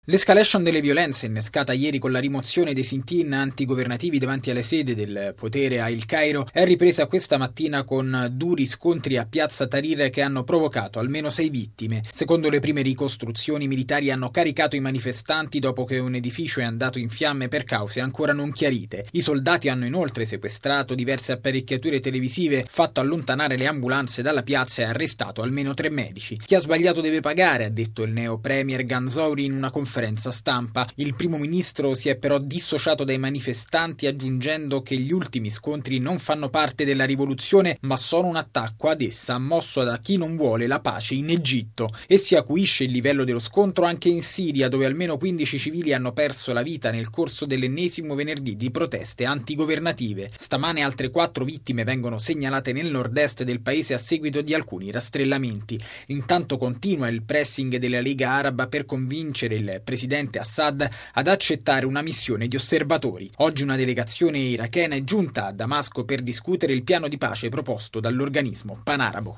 L'escalation delle violenze, innescata ieri con la rimozione dei sit-in antigovernativi davanti alle sedi del potere a Il Cairo, è ripresa questa mattina con duri scontri a Piazza Tahrir che hanno provocato almeno 6 vittime. Secondo le prime ricostruzioni, i militari hanno caricato i manifestanti dopo che un edificio è andato in fiamme per cause ancora non chiarite. I soldati hanno inoltre sequestrato diverse apparecchiature televisive, fatto allontanare le ambulanze dalla piazza e arrestato almeno 3 medici. Chi ha sbagliato deve pagare, ha detto il neo premier Ganzouri in una conferenza stampa. Il primo ministro si è però dissociato dai manifestanti aggiungendo che gli ultimi scontri non fanno parte della rivoluzione ma sono un attacco ad essa mosso da chi non vuole la pace in Egitto, e si acuisce il livello dello scontro anche in Siria, dove almeno 15 civili hanno perso la vita nel corso dell'ennesimo venerdì di proteste antigovernative. Stamane altre 4 vittime vengono segnalate nel nord-est del paese a seguito di alcuni rastrellamenti. Intanto continua il pressing della Lega Araba per convincere il presidente Assad ad accettare una missione di osservatori. Oggi una delegazione irachena è giunta a Damasco per discutere il piano di pace proposto dall'organismo panarabo.